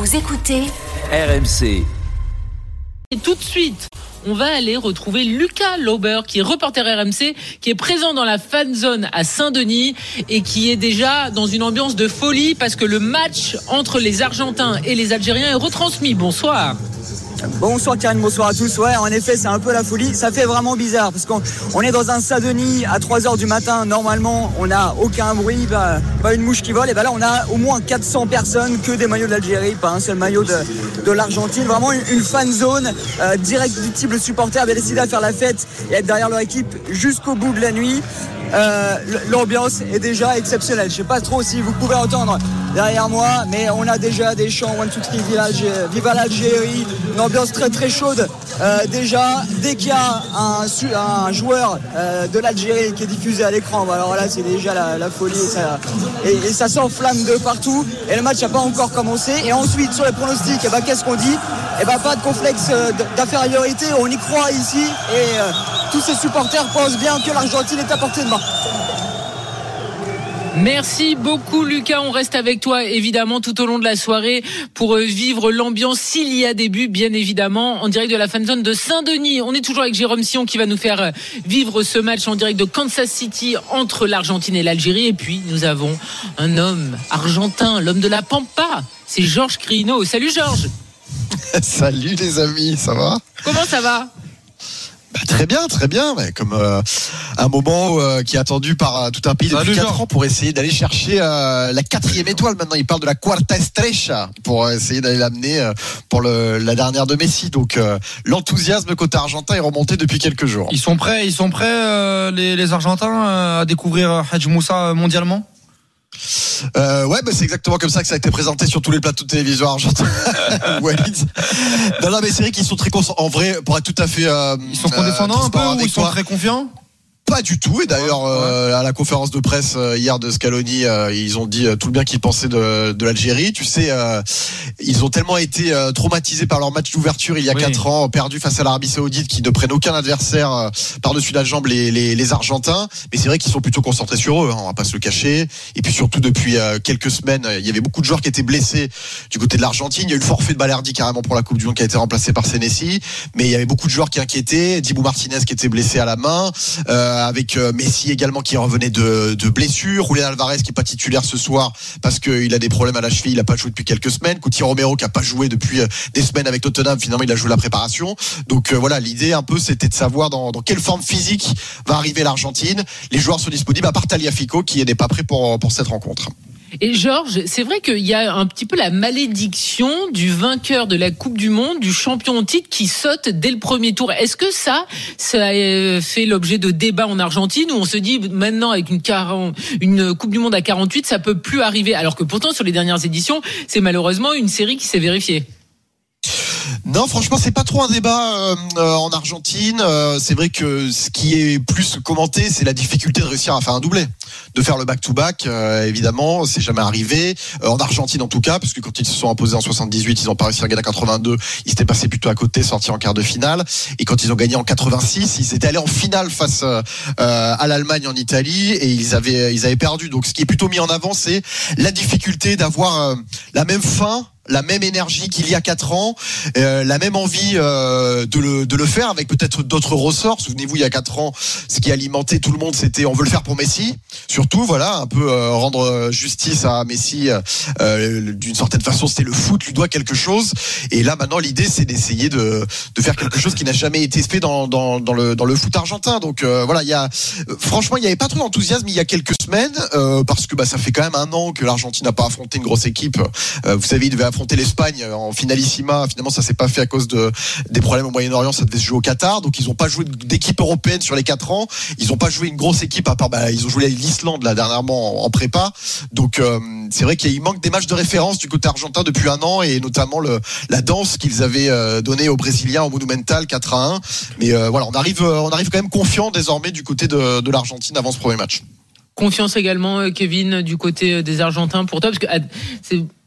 Vous écoutez RMC. Et tout de suite, on va aller retrouver Lucas Lauber, qui est reporter RMC, qui est présent dans la fan zone à Saint-Denis et qui est déjà dans une ambiance de folie parce que le match entre les Argentins et les Algériens est retransmis. Bonsoir. Bonsoir Karine, bonsoir à tous. Ouais, en effet, c'est un peu la folie. Ça fait vraiment bizarre parce qu'on est dans un Saint-Denis à 3h du matin. Normalement, on n'a aucun bruit, pas une mouche qui vole. Et ben là, on a au moins 400 personnes, que des maillots de l'Algérie, pas un seul maillot de l'Argentine. Vraiment une fan zone direct du type. Le supporter avait décidé à faire la fête et être derrière leur équipe jusqu'au bout de la nuit. L'ambiance est déjà exceptionnelle. Je sais pas trop si vous pouvez entendre derrière moi, mais on a déjà des chants 1, 2, 3, viva l'Algérie, une ambiance très très chaude. Déjà, dès qu'il y a un joueur de l'Algérie qui est diffusé à l'écran, alors là c'est déjà la folie et ça s'enflamme de partout. Et le match n'a pas encore commencé. Et ensuite sur les pronostics, qu'est-ce qu'on dit ? Pas de complexe d'infériorité, on y croit ici et tous ces supporters pensent bien que l'Argentine est à portée de main. Merci beaucoup Lucas, on reste avec toi évidemment tout au long de la soirée pour vivre l'ambiance s'il y a des buts, bien évidemment, en direct de la fanzone de Saint-Denis. On est toujours avec Jérôme Sion qui va nous faire vivre ce match en direct de Kansas City entre l'Argentine et l'Algérie. Et puis nous avons un homme argentin, l'homme de la Pampa, c'est Georges Crino. Salut Georges. Salut les amis, ça va ? Comment ça va ? Très bien, mais comme un moment qui est attendu par tout un pays depuis 4 ans pour essayer d'aller chercher la 4e étoile. Maintenant, il parle de la Cuarta Estrella pour essayer d'aller l'amener pour la dernière de Messi. Donc l'enthousiasme côté argentin est remonté depuis quelques jours. Ils sont prêts les Argentins à découvrir Hadj Moussa mondialement ? C'est exactement comme ça que ça a été présenté sur tous les plateaux de télévision argentins. Non, mais c'est vrai qu'ils sont très concentrés. En vrai, pour être tout à fait ils sont condescendants un peu ou ils sont très confiants ? Pas du tout, et d'ailleurs à la conférence de presse hier de Scaloni, ils ont dit tout le bien qu'ils pensaient de l'Algérie. Tu sais, ils ont tellement été traumatisés par leur match d'ouverture il y a 4 ans, perdu face à l'Arabie Saoudite, qui ne prennent aucun adversaire par-dessus la jambe, les Argentins. Mais c'est vrai qu'ils sont plutôt concentrés sur eux, on va pas se le cacher. Et puis surtout depuis quelques semaines, il y avait beaucoup de joueurs qui étaient blessés du côté de l'Argentine. Il y a eu le forfait de Balerdi carrément pour la Coupe du Monde qui a été remplacé par Senesi, mais il y avait beaucoup de joueurs qui inquiétaient. Dibu Martinez qui était blessé à la main. Avec Messi également qui revenait de blessure, Julián Álvarez qui est pas titulaire ce soir parce qu'il a des problèmes à la cheville, il a pas joué depuis quelques semaines, Coutinho Romero qui a pas joué depuis des semaines avec Tottenham, finalement il a joué la préparation. Donc voilà, l'idée un peu c'était de savoir dans quelle forme physique va arriver l'Argentine. Les joueurs sont disponibles à part Tagliafico qui n'est pas prêt pour cette rencontre. Et Georges, c'est vrai qu'il y a un petit peu la malédiction du vainqueur de la Coupe du Monde, du champion en titre qui saute dès le premier tour. Est-ce que ça fait l'objet de débats en Argentine où on se dit maintenant avec une Coupe du Monde à 48, ça peut plus arriver, alors que pourtant sur les dernières éditions, c'est malheureusement une série qui s'est vérifiée. Non, franchement, c'est pas trop un débat en Argentine. C'est vrai que ce qui est plus commenté, c'est la difficulté de réussir à faire un doublé, de faire le back-to-back. Évidemment, c'est jamais arrivé en Argentine en tout cas, parce que quand ils se sont imposés en 78, ils ont pas réussi à gagner en 82. Ils s'étaient passés plutôt à côté, sortis en quart de finale. Et quand ils ont gagné en 86, ils étaient allés en finale face à l'Allemagne en Italie et ils avaient perdu. Donc, ce qui est plutôt mis en avant, c'est la difficulté d'avoir la même fin, la même énergie qu'il y a 4 ans, la même envie de le faire avec peut-être d'autres ressorts. Souvenez-vous, il y a 4 ans, ce qui alimentait tout le monde, c'était on veut le faire pour Messi. Surtout, voilà, un peu rendre justice à Messi d'une certaine façon, c'était le foot lui doit quelque chose. Et là, maintenant, l'idée, c'est d'essayer de faire quelque chose qui n'a jamais été fait dans le foot argentin. Donc voilà, franchement, il n'y avait pas trop d'enthousiasme il y a quelques semaines parce que ça fait quand même 1 an que l'Argentine n'a pas affronté une grosse équipe. Vous savez, il devait affronter l'Espagne en finalissima. Finalement, ça s'est pas fait à cause des problèmes au Moyen-Orient. Ça devait se jouer au Qatar. Donc, ils ont pas joué d'équipe européenne sur les 4 ans. Ils ont pas joué une grosse équipe à part, ils ont joué l'Islande, là, dernièrement, en prépa. Donc, c'est vrai qu'il manque des matchs de référence du côté argentin depuis 1 an et notamment la danse qu'ils avaient donnée aux Brésiliens au Monumental 4-1. Mais voilà, on arrive quand même confiant désormais du côté de l'Argentine avant ce premier match. Confiance également, Kevin, du côté des Argentins pour toi, parce que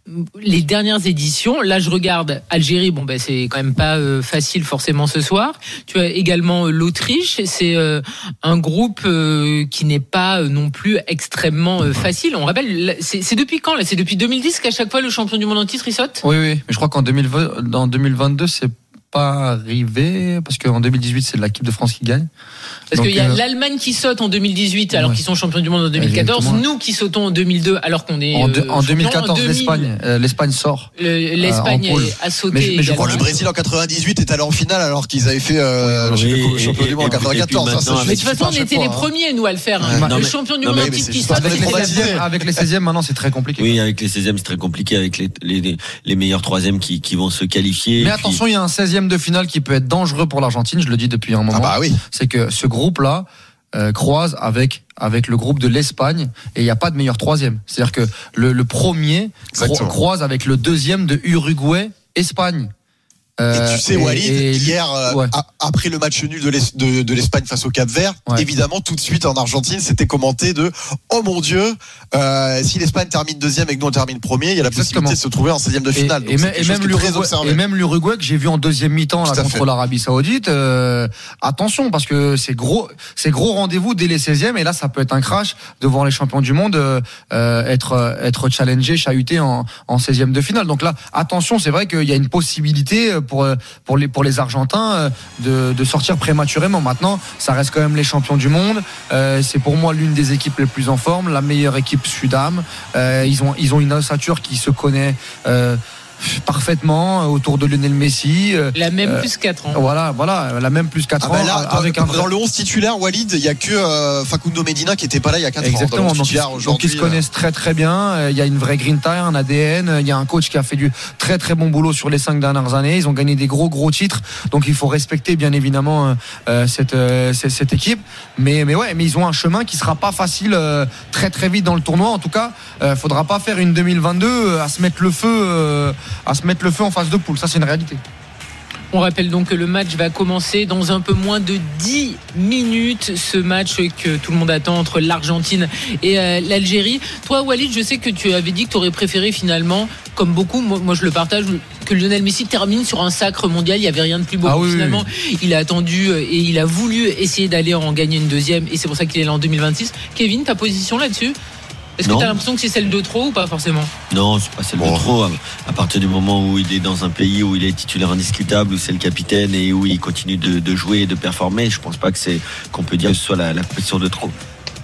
les dernières éditions, là je regarde Algérie, bon ben c'est quand même pas facile forcément ce soir. Tu as également l'Autriche, c'est un groupe qui n'est pas non plus extrêmement facile. On rappelle, c'est depuis quand là ? C'est depuis 2010 qu'à chaque fois le champion du monde en titre il saute ? Oui, mais je crois qu'en 2022 c'est pas arrivé parce qu'en 2018 c'est l'équipe de France qui gagne. Parce qu'il y a l'Allemagne qui saute en 2018 alors qu'ils sont champions du monde en 2014. Exactement. Nous qui sautons en 2002 alors qu'on est en 2014 l'Espagne sort. L'Espagne a sauté. Mais je crois que le Brésil en 98 est allé en finale alors qu'ils avaient fait le champion du monde en 94. Mais de toute façon on était les premiers nous à le faire. Le champion du monde en titre qui saute. Avec les 16e maintenant c'est très compliqué. Oui, avec les 16e c'est très compliqué avec les meilleurs 3e qui vont se qualifier. Mais attention, il y a un 16e de finale qui peut être dangereux pour l'Argentine, je le dis depuis un moment. Ah bah oui. C'est que ce groupe-là croise avec le groupe de l'Espagne et il n'y a pas de meilleur 3e. C'est-à-dire que le premier croise avec le 2e de Uruguay-Espagne. Et tu sais, Walid, hier, après le match nul de l'Espagne face au Cap-Vert, évidemment, tout de suite en Argentine, c'était commenté de oh mon Dieu, si l'Espagne termine 2e et que nous on termine premier, il y a la possibilité de se trouver en 16e de finale. Et même l'Uruguay que j'ai vu en deuxième mi-temps là, contre l'Arabie Saoudite, attention parce que c'est gros rendez-vous dès les 16e et là ça peut être un crash de voir les champions du monde être challengés, chahutés en 16e de finale. Donc là, attention, c'est vrai qu'il y a une possibilité pour les Argentins de sortir prématurément. Maintenant, ça reste quand même les champions du monde. C'est pour moi l'une des équipes les plus en forme, la meilleure équipe Sudam. Ils ont une ossature qui se connaît parfaitement autour de Lionel Messi. La même plus 4 ans. Voilà, la même plus 4 ans. Là, dans le 11 titulaire, Walid, il n'y a que Facundo Medina qui n'était pas là il y a 4 ans. Exactement, donc ils se connaissent très très bien. Il y a une vraie grinta, un ADN. Il y a un coach qui a fait du très très bon boulot sur les 5 dernières années. Ils ont gagné des gros titres. Donc il faut respecter bien évidemment cette équipe. Mais ils ont un chemin qui sera pas facile très très vite dans le tournoi. En tout cas, faudra pas faire une 2022 à se mettre le feu en phase de poule, ça c'est une réalité. On rappelle donc que le match va commencer dans un peu moins de 10 minutes, ce match que tout le monde attend entre l'Argentine et l'Algérie. Toi Walid, je sais que tu avais dit que tu aurais préféré finalement, comme beaucoup, moi je le partage, que Lionel Messi termine sur un sacre mondial. Il n'y avait rien de plus beau. Finalement, il a attendu et il a voulu essayer d'aller en gagner une deuxième et c'est pour ça qu'il est là en 2026. Kevin, ta position là-dessus ? Est-ce que tu as l'impression que c'est celle de trop ou pas forcément ? Non, c'est pas celle de trop. À partir du moment où il est dans un pays où il est titulaire indiscutable, où c'est le capitaine et où il continue de jouer et de performer, je pense pas qu'on peut dire que ce soit la position de trop.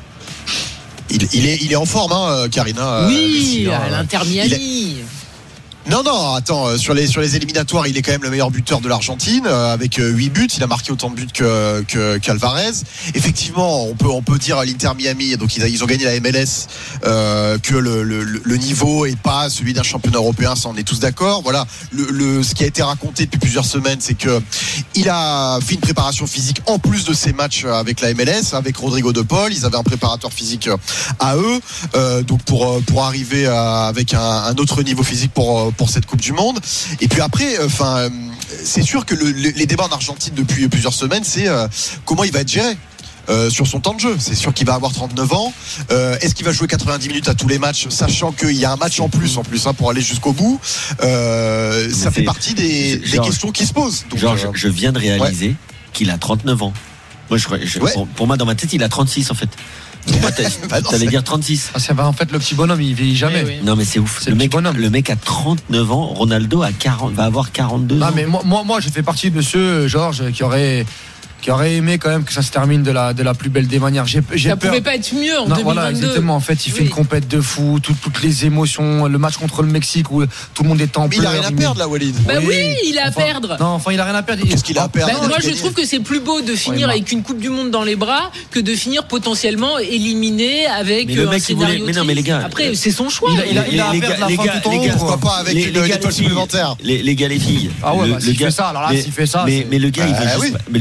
Il est en forme, Karina. Oui, à l'Inter Miami. Non, attends, sur les éliminatoires, il est quand même le meilleur buteur de l'Argentine, avec 8 buts, il a marqué autant de buts qu'Alvarez. Effectivement, on peut dire à l'Inter Miami, donc ils ont gagné la MLS, que le niveau est pas celui d'un championnat européen, ça on est tous d'accord. Voilà, ce qui a été raconté depuis plusieurs semaines, c'est que il a fait une préparation physique en plus de ses matchs avec la MLS, avec Rodrigo de Paul, ils avaient un préparateur physique à eux, donc pour arriver avec un autre niveau physique pour cette Coupe du Monde. Et puis après, c'est sûr que les débats en Argentine depuis plusieurs semaines, c'est comment il va être géré sur son temps de jeu. C'est sûr qu'il va avoir 39 ans. Est-ce qu'il va jouer 90 minutes à tous les matchs, sachant qu'il y a un match en plus pour aller jusqu'au bout. Ça fait partie des questions qui se posent. Donc, je viens de réaliser qu'il a 39 ans. Moi, pour moi, dans ma tête, il a 36 en fait. T'allais dire 36. C'est en fait le petit bonhomme, il vieillit jamais. Oui. Non mais c'est ouf. Le mec a 39 ans. Ronaldo va avoir 42 ans. Non mais moi je fais partie de ceux, Georges, qui auraient aimé quand même que ça se termine de la plus belle des manières. Ça pouvait pas être mieux en 2022. Voilà, exactement. En fait, il fait une compète de fou, toutes les émotions, le match contre le Mexique où tout le monde est en pleurs. Mais il a rien à perdre là, Walid. Il a à perdre. Non, il a rien à perdre. Qu'est-ce qu'il a à perdre ? Moi, je trouve que c'est plus beau de finir avec une Coupe du Monde dans les bras que de finir potentiellement éliminé avec un scénario. Mais non, mais les gars. Après, c'est son choix. Il a à perdre la fin tout en haut. Pourquoi pas avec une étoile supplémentaire ? Les gars, les filles. Ah ouais, s'il fait ça, alors là, s'il fait ça. Mais le gars, il veut juste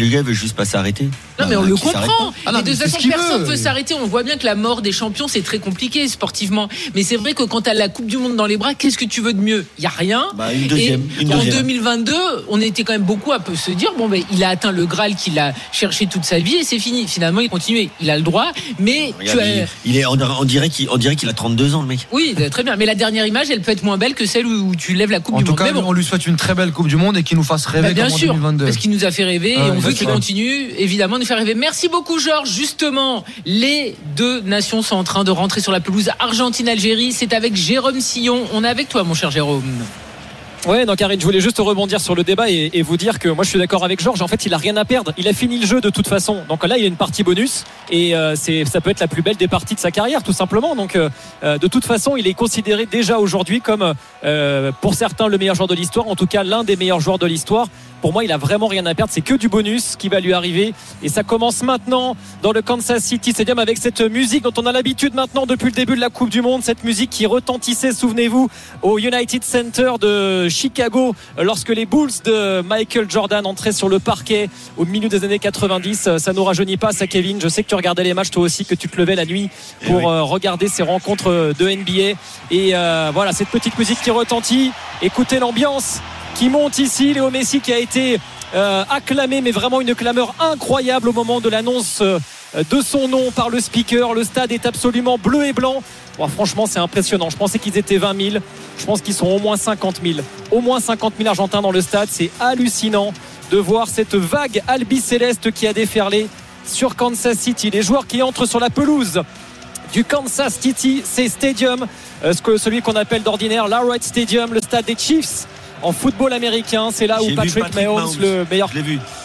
tous pas s'arrêter. Non, mais on le comprend. De toute façon, personne ne peut s'arrêter. On voit bien que la mort des champions, c'est très compliqué sportivement. Mais c'est vrai que quand tu as la Coupe du Monde dans les bras, qu'est-ce que tu veux de mieux ? Il n'y a rien. Une deuxième. En 2022, on était quand même beaucoup à peu se dire il a atteint le Graal qu'il a cherché toute sa vie et c'est fini. Finalement, il continue. Il a le droit. Mais on dirait qu'il a 32 ans, le mec. Oui, très bien. Mais la dernière image, elle peut être moins belle que celle où tu lèves la Coupe du Monde. En tout cas, on lui souhaite une très belle Coupe du Monde et qu'il nous fasse rêver bien comme sûr, en 2022. Parce qu'il nous a fait rêver et on veut qu'il continue, évidemment, de nous faire rêver. Merci beaucoup, Georges. Justement, les deux nations sont en train de rentrer sur la pelouse. Argentine-Algérie, c'est avec Jérôme Sillon. On est avec toi, mon cher Jérôme. Ouais, non, Karine, je voulais juste rebondir sur le débat et vous dire que moi je suis d'accord avec Georges. En fait, il a rien à perdre. Il a fini le jeu de toute façon. Donc là, il a une partie bonus et ça peut être la plus belle des parties de sa carrière, tout simplement. Donc de toute façon, il est considéré déjà aujourd'hui comme pour certains le meilleur joueur de l'histoire, en tout cas l'un des meilleurs joueurs de l'histoire. Pour moi, il a vraiment rien à perdre. C'est que du bonus qui va lui arriver. Et ça commence maintenant dans le Kansas City Stadium avec cette musique dont on a l'habitude maintenant depuis le début de la Coupe du Monde. Cette musique qui retentissait, souvenez-vous, au United Center de Chicago lorsque les Bulls de Michael Jordan entraient sur le parquet au milieu des années 90. Ça nous rajeunit pas, ça, Kevin. Je sais que tu regardais les matchs toi aussi, que tu te levais la nuit pour regarder ces rencontres de NBA. Et voilà, cette petite musique qui retentit. Écoutez l'ambiance qui monte ici. Léo Messi qui a été acclamé, mais vraiment une clameur incroyable au moment de l'annonce de son nom par le speaker. Le stade est absolument bleu et blanc. Bon, franchement, c'est impressionnant. Je pensais qu'ils étaient 20 000. Je pense qu'ils sont au moins 50 000. Au moins 50 000 Argentins dans le stade. C'est hallucinant de voir cette vague albicéleste qui a déferlé sur Kansas City. Les joueurs qui entrent sur la pelouse du Kansas City Stadium, celui qu'on appelle d'ordinaire l'Arrowhead Stadium, le stade des Chiefs en football américain. C'est là où Patrick Mahomes, le meilleur. Je l'ai vu.